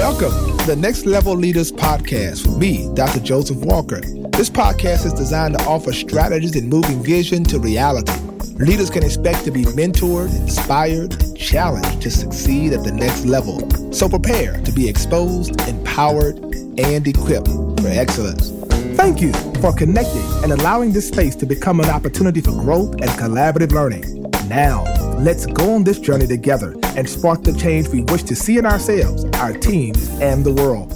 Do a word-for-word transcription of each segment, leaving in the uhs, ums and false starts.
Welcome to the Next Level Leaders Podcast with me, Doctor Joseph Walker. This podcast is designed to offer strategies in moving vision to reality. Leaders can expect to be mentored, inspired, and challenged to succeed at the next level. So prepare to be exposed, empowered, and equipped for excellence. Thank you for connecting and allowing this space to become an opportunity for growth and collaborative learning. Now, let's go on this journey together and spark the change we wish to see in ourselves, our teams, and the world.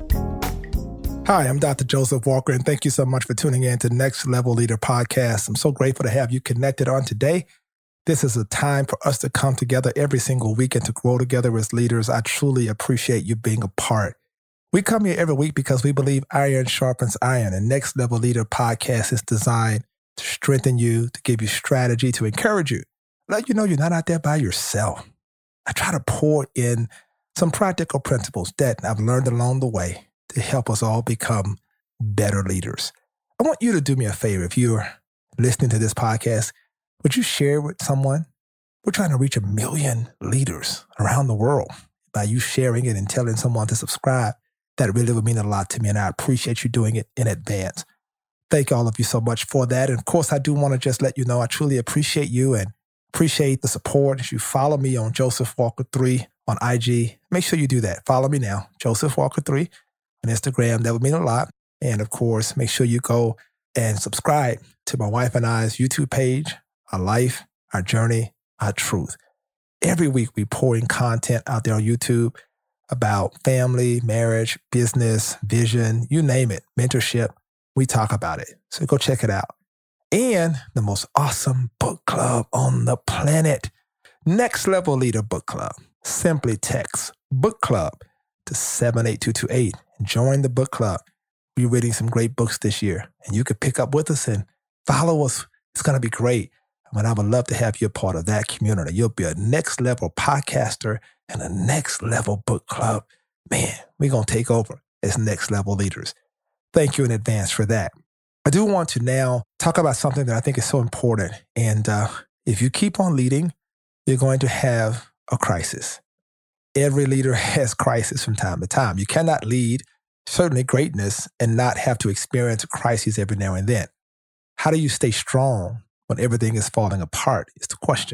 Hi, I'm Doctor Joseph Walker, and thank you so much for tuning in to Next Level Leader Podcast. I'm so grateful to have you connected on today. This is a time for us to come together every single week and to grow together as leaders. I truly appreciate you being a part. We come here every week because we believe iron sharpens iron, and Next Level Leader Podcast is designed to strengthen you, to give you strategy, to encourage you, let you know you're not out there by yourself. I try to pour in some practical principles that I've learned along the way to help us all become better leaders. I want you to do me a favor. If you're listening to this podcast, would you share with someone? We're trying to reach a million leaders around the world. By you sharing it and telling someone to subscribe, that really would mean a lot to me, and I appreciate you doing it in advance. Thank all of you so much for that. And of course, I do want to just let you know I truly appreciate you and appreciate the support. If you follow me on Joseph Walker three on I G, make sure you do that. Follow me now, Joseph Walker three on Instagram. That would mean a lot. And of course, make sure you go and subscribe to my wife and I's YouTube page, Our Life, Our Journey, Our Truth. Every week we pour in content out there on YouTube about family, marriage, business, vision, you name it, mentorship. We talk about it. So go check it out. And the most awesome book club on the planet, Next Level Leader Book Club. Simply text book club to seven eight two two eight and join the book club. We're reading some great books this year, and you can pick up with us and follow us. It's going to be great. And I would love to have you a part of that community. You'll be a next level podcaster and a next level book club. Man, we're going to take over as next level leaders. Thank you in advance for that. I do want to now talk about something that I think is so important. And uh, if you keep on leading, you're going to have a crisis. Every leader has crisis from time to time. You cannot lead, certainly greatness, and not have to experience a crisis every now and then. How do you stay strong when everything is falling apart is the question.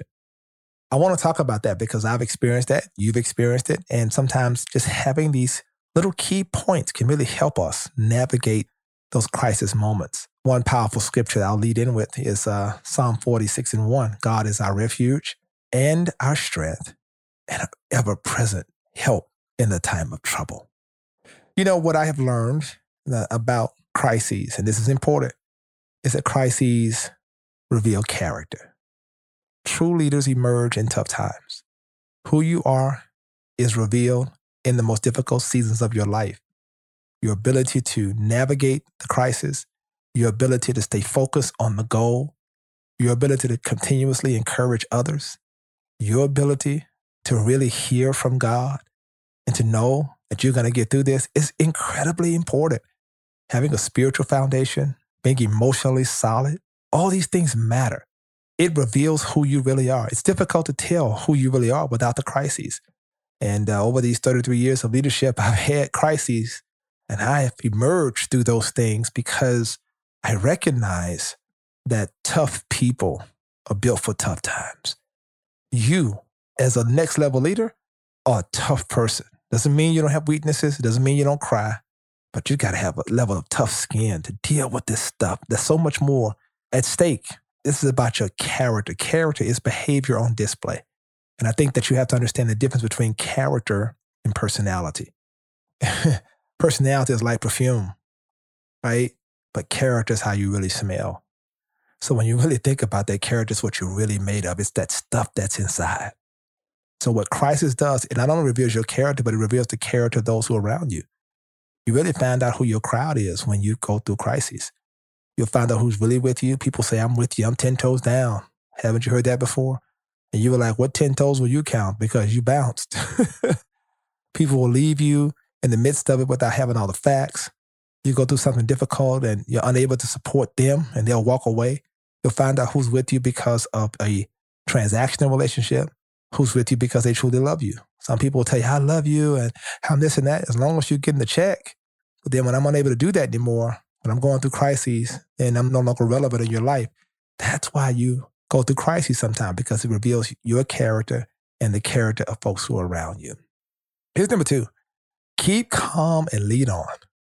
I want to talk about that because I've experienced that, you've experienced it, and sometimes just having these little key points can really help us navigate those crisis moments. One powerful scripture that I'll lead in with is uh, Psalm forty-six and one. God is our refuge and our strength and our ever-present help in the time of trouble. You know, what I have learned about crises, and this is important, is that crises reveal character. True leaders emerge in tough times. Who you are is revealed in the most difficult seasons of your life. Your ability to navigate the crisis, your ability to stay focused on the goal, your ability to continuously encourage others, your ability to really hear from God and to know that you're going to get through this is incredibly important. Having a spiritual foundation, being emotionally solid, all these things matter. It reveals who you really are. It's difficult to tell who you really are without the crises. And uh, over these thirty-three years of leadership, I've had crises, and I have emerged through those things because I recognize that tough people are built for tough times. You, as a next level leader, are a tough person. Doesn't mean you don't have weaknesses. It doesn't mean you don't cry, but you got to have a level of tough skin to deal with this stuff. There's so much more at stake. This is about your character. Character is behavior on display. And I think that you have to understand the difference between character and personality. Personality is like perfume, right? But character is how you really smell. So when you really think about that, character is what you're really made of. It's that stuff that's inside. So what crisis does, it not only reveals your character, but it reveals the character of those who are around you. You really find out who your crowd is when you go through crises. You'll find out who's really with you. People say, I'm with you. I'm ten toes down. Haven't you heard that before? And you were like, what ten toes will you count? Because you bounced. People will leave you in the midst of it without having all the facts. You go through something difficult and you're unable to support them and they'll walk away. You'll find out who's with you because of a transactional relationship, who's with you because they truly love you. Some people will tell you, I love you and I'm this and that, as long as you're getting the check. But then when I'm unable to do that anymore, when I'm going through crises and I'm no longer relevant in your life, that's why you go through crises sometimes, because it reveals your character and the character of folks who are around you. Here's number two. Keep calm and lead on.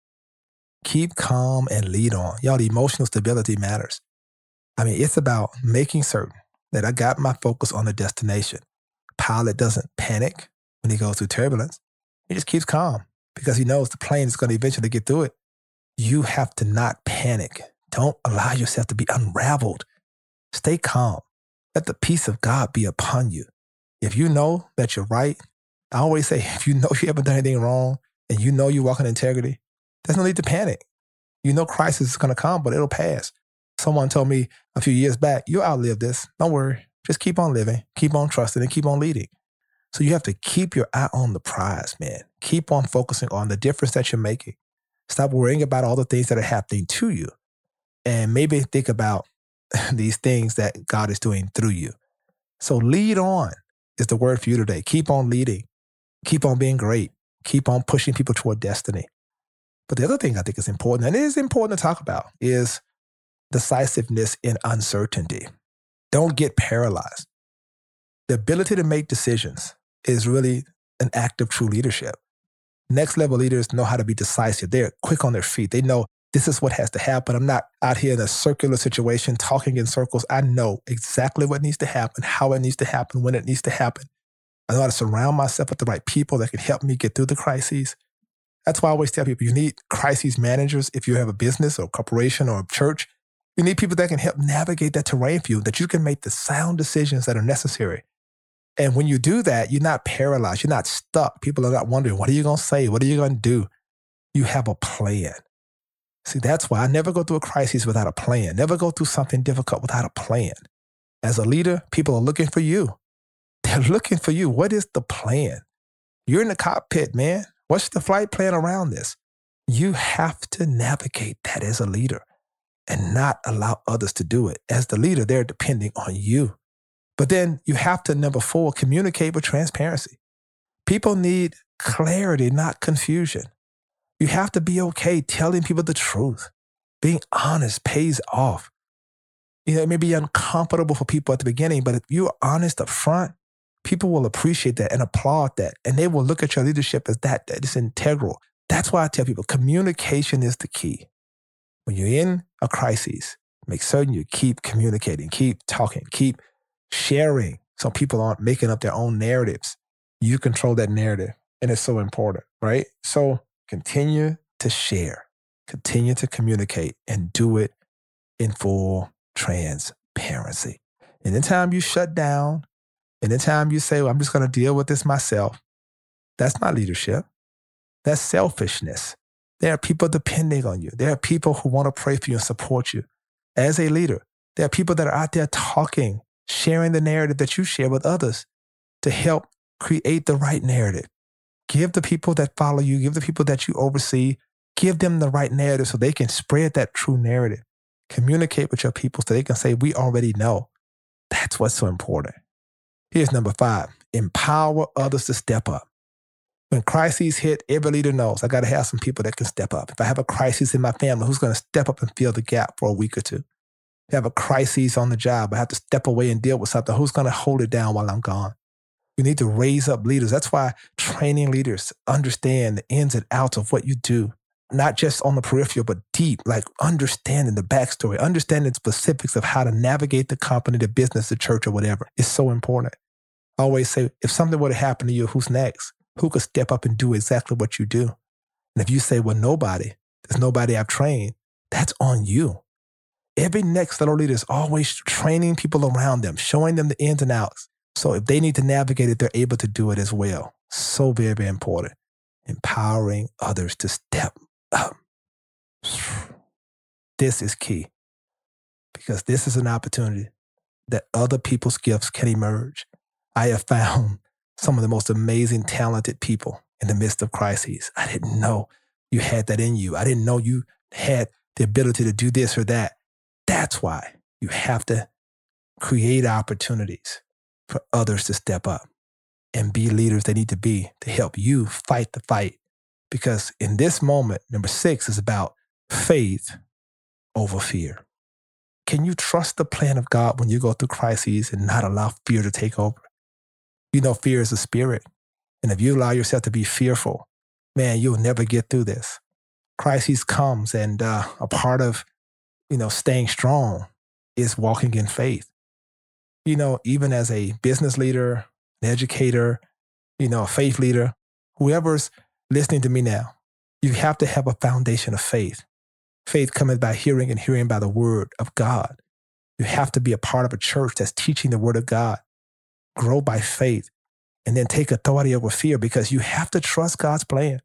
Keep calm and lead on. Y'all, emotional stability matters. I mean, it's about making certain that I got my focus on the destination. Pilot doesn't panic when he goes through turbulence. He just keeps calm because he knows the plane is going to eventually get through it. You have to not panic. Don't allow yourself to be unraveled. Stay calm. Let the peace of God be upon you. If you know that you're right, I always say, if you know you haven't done anything wrong and you know you walk in integrity, there's no need to panic. You know crisis is going to come, but it'll pass. Someone told me a few years back, you'll outlive this. Don't worry. Just keep on living, keep on trusting, and keep on leading. So you have to keep your eye on the prize, man. Keep on focusing on the difference that you're making. Stop worrying about all the things that are happening to you. And maybe think about these things that God is doing through you. So lead on is the word for you today. Keep on leading. Keep on being great. Keep on pushing people toward destiny. But the other thing I think is important, and it is important to talk about, is decisiveness in uncertainty. Don't get paralyzed. The ability to make decisions is really an act of true leadership. Next level leaders know how to be decisive. They're quick on their feet. They know this is what has to happen. I'm not out here in a circular situation talking in circles. I know exactly what needs to happen, how it needs to happen, when it needs to happen. I know how to surround myself with the right people that can help me get through the crises. That's why I always tell people you need crisis managers if you have a business or a corporation or a church. You need people that can help navigate that terrain for you, that you can make the sound decisions that are necessary. And when you do that, you're not paralyzed. You're not stuck. People are not wondering, what are you going to say? What are you going to do? You have a plan. See, that's why I never go through a crisis without a plan. Never go through something difficult without a plan. As a leader, people are looking for you. They're looking for you. What is the plan? You're in the cockpit, man. What's the flight plan around this? You have to navigate that as a leader and not allow others to do it. As the leader, they're depending on you. But then you have to, number four, communicate with transparency. People need clarity, not confusion. You have to be okay telling people the truth. Being honest pays off. You know, it may be uncomfortable for people at the beginning, but if you're honest up front, people will appreciate that and applaud that. And they will look at your leadership as that, that is integral. That's why I tell people communication is the key. When you're in a crisis, make certain you keep communicating, keep talking, keep sharing so people aren't making up their own narratives. You control that narrative, and it's so important, right? So continue to share, continue to communicate, and do it in full transparency. Anytime you shut down, anytime you say, well, I'm just going to deal with this myself, that's not leadership. That's selfishness. There are people depending on you. There are people who want to pray for you and support you. As a leader, there are people that are out there talking, sharing the narrative that you share with others to help create the right narrative. Give the people that follow you, give the people that you oversee, give them the right narrative so they can spread that true narrative. Communicate with your people so they can say, we already know. That's what's so important. Here's number five, empower others to step up. When crises hit, every leader knows I got to have some people that can step up. If I have a crisis in my family, who's going to step up and fill the gap for a week or two? If I have a crisis on the job, I have to step away and deal with something. Who's going to hold it down while I'm gone? You need to raise up leaders. That's why training leaders understand the ins and outs of what you do, not just on the peripheral, but deep, like understanding the backstory, understanding the specifics of how to navigate the company, the business, the church, or whatever. It's so important. I always say, if something were to happen to you, who's next? Who could step up and do exactly what you do? And if you say, well, nobody, there's nobody I've trained, that's on you. Every next level leader is always training people around them, showing them the ins and outs. So if they need to navigate it, they're able to do it as well. So very, very important. Empowering others to step up. This is key because this is an opportunity that other people's gifts can emerge. I have found some of the most amazing, talented people in the midst of crises. I didn't know you had that in you. I didn't know you had the ability to do this or that. That's why you have to create opportunities for others to step up. and be leaders they need to be to help you fight the fight. Because in this moment, number six is about faith over fear. Can you trust the plan of God when you go through crises and not allow fear to take over? You know, fear is a spirit. And if you allow yourself to be fearful, man, you'll never get through this. Crisis comes, and uh, a part of, you know, staying strong is walking in faith. You know, even as a business leader, an educator, you know, a faith leader, whoever's listening to me now, you have to have a foundation of faith. Faith cometh by hearing, and hearing by the word of God. You have to be a part of a church that's teaching the word of God. Grow by faith, and then take authority over fear, because you have to trust God's plan.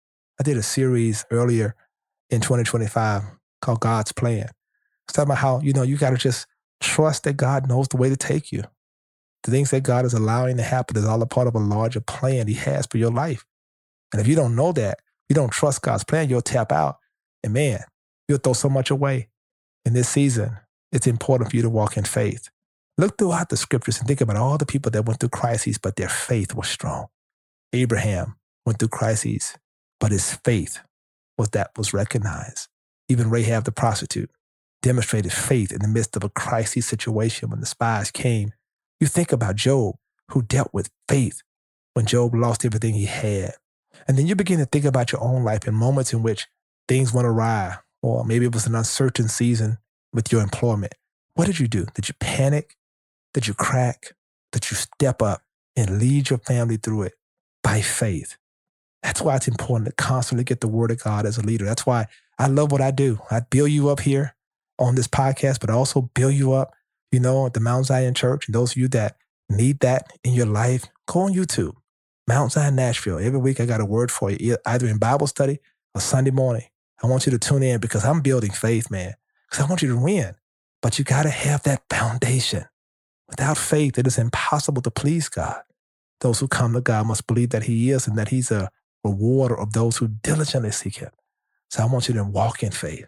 I did a series earlier in twenty twenty-five called God's Plan. It's talking about how, you know, you got to just trust that God knows the way to take you. The things that God is allowing to happen is all a part of a larger plan he has for your life. And if you don't know that, you don't trust God's plan, you'll tap out. And man, you'll throw so much away. In this season, it's important for you to walk in faith. Look throughout the scriptures and think about all the people that went through crises, but their faith was strong. Abraham went through crises, but his faith was that was recognized. Even Rahab the prostitute demonstrated faith in the midst of a crisis situation when the spies came. You think about Job, who dealt with faith when Job lost everything he had. And then you begin to think about your own life in moments in which things went awry, or maybe it was an uncertain season with your employment. What did you do? Did you panic? Did you crack? Did you step up and lead your family through it by faith? That's why it's important to constantly get the word of God as a leader. That's why I love what I do. I build you up here on this podcast, but also build you up, you know, at the Mount Zion Church. And those of you that need that in your life, go on YouTube, Mount Zion Nashville. Every week I got a word for you, either in Bible study or Sunday morning. I want you to tune in because I'm building faith, man, because I want you to win. But you got to have that foundation. Without faith, it is impossible to please God. Those who come to God must believe that he is and that he's a rewarder of those who diligently seek him. So I want you to walk in faith.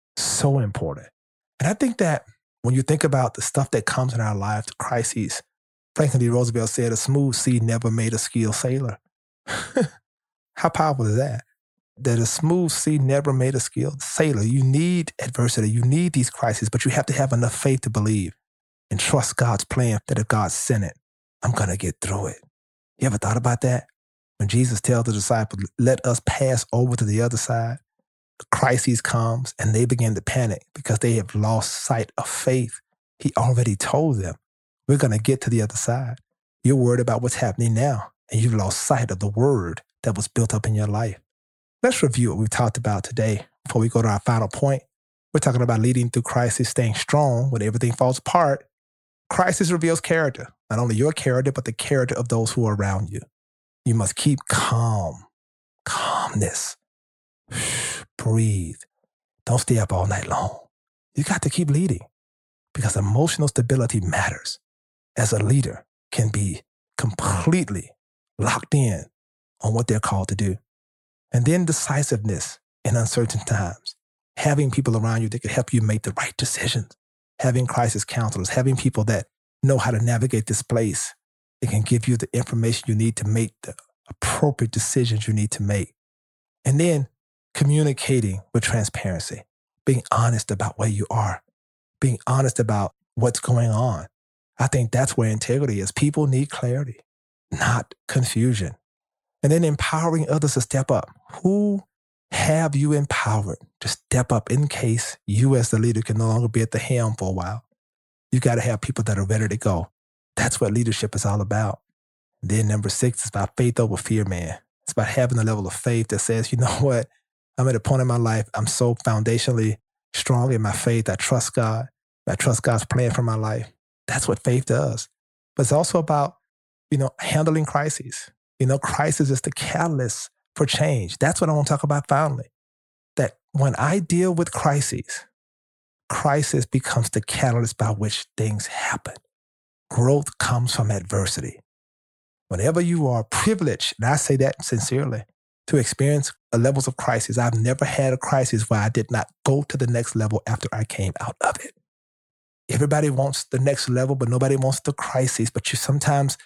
So important. And I think that when you think about the stuff that comes in our lives, the crises, Franklin D. Roosevelt said, a smooth sea never made a skilled sailor. How powerful is that? That a smooth sea never made a skilled sailor. You need adversity. You need these crises, but you have to have enough faith to believe and trust God's plan that if God sent it, I'm going to get through it. You ever thought about that? When Jesus tells the disciples, let us pass over to the other side, the crisis comes and they begin to panic because they have lost sight of faith. He already told them, we're going to get to the other side. You're worried about what's happening now, and you've lost sight of the word that was built up in your life. Let's review what we've talked about today before we go to our final point. We're talking about leading through crisis, staying strong when everything falls apart. Crisis reveals character, not only your character, but the character of those who are around you. You must keep calm, calmness. Breathe. Don't stay up all night long. You got to keep leading because emotional stability matters. As a leader, can be completely locked in on what they're called to do. And then decisiveness in uncertain times. Having people around you that can help you make the right decisions. Having crisis counselors, having people that know how to navigate this place. They can give you the information you need to make the appropriate decisions you need to make. And then communicating with transparency, being honest about where you are, being honest about what's going on. I think that's where integrity is. People need clarity, not confusion. And then empowering others to step up. Who have you empowered to step up in case you as the leader can no longer be at the helm for a while? You got to have people that are ready to go. That's what leadership is all about. And then number six is about faith over fear, man. It's about having a level of faith that says, you know what? I'm at a point in my life. I'm so foundationally strong in my faith. I trust God. I trust God's plan for my life. That's what faith does. But it's also about, you know, handling crises. You know, crisis is the catalyst for change. That's what I want to talk about finally. That when I deal with crises, crisis becomes the catalyst by which things happen. Growth comes from adversity. Whenever you are privileged, and I say that sincerely, to experience levels of crisis, I've never had a crisis where I did not go to the next level after I came out of it. Everybody wants the next level, but nobody wants the crisis. But you sometimes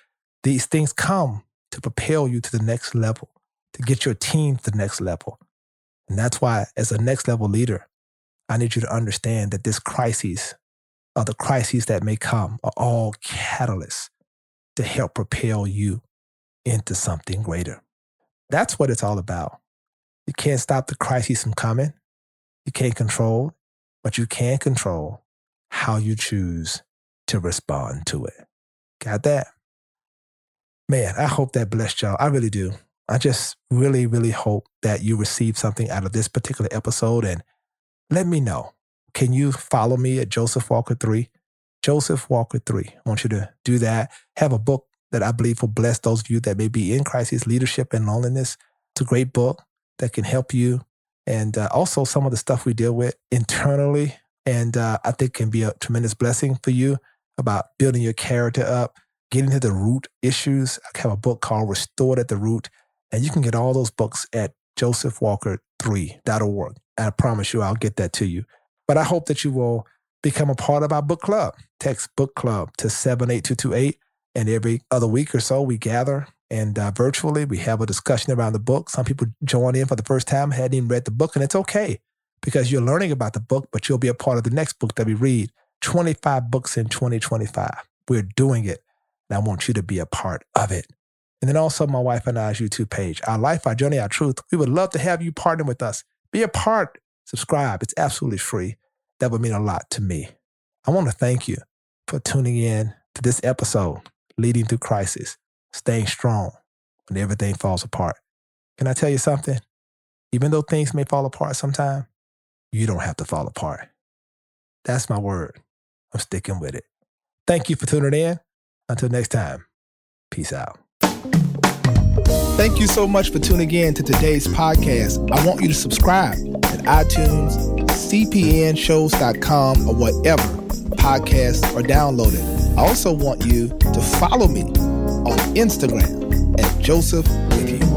These things come to propel you to the next level, to get your team to the next level. And that's why, as a next level leader, I need you to understand that this crisis, or the crises that may come, are all catalysts to help propel you into something greater. That's what it's all about. You can't stop the crises from coming. You can't control, but you can control how you choose to respond to it. Got that? Man, I hope that blessed y'all. I really do. I just really, really hope that you receive something out of this particular episode, and let me know. Can you follow me at Joseph Walker three? Joseph Walker three. I want you to do that. Have a book that I believe will bless those of you that may be in crisis, leadership, and loneliness. It's a great book that can help you. And uh, also some of the stuff we deal with internally, and uh, I think can be a tremendous blessing for you about building your character up, getting to the root issues. I have a book called Restored at the Root, and you can get all those books at joseph walker three dot org. I promise you I'll get that to you. But I hope that you will become a part of our book club. Text book club to seven eight two two eight, and every other week or so we gather and uh, virtually we have a discussion around the book. Some people join in for the first time, hadn't even read the book, and it's okay because you're learning about the book, but you'll be a part of the next book that we read. twenty-five books in twenty twenty-five. We're doing it, and I want you to be a part of it. And then also my wife and I's YouTube page, Our Life, Our Journey, Our Truth. We would love to have you partner with us. Be a part. Subscribe. It's absolutely free. That would mean a lot to me. I want to thank you for tuning in to this episode, Leading Through Crisis, Staying Strong when everything falls apart. Can I tell you something? Even though things may fall apart sometime, you don't have to fall apart. That's my word. I'm sticking with it. Thank you for tuning in. Until next time, peace out. Thank you so much for tuning in to today's podcast. I want you to subscribe at iTunes, c p n shows dot com, or whatever podcasts are downloaded. I also want you to follow me on Instagram at Joseph with you.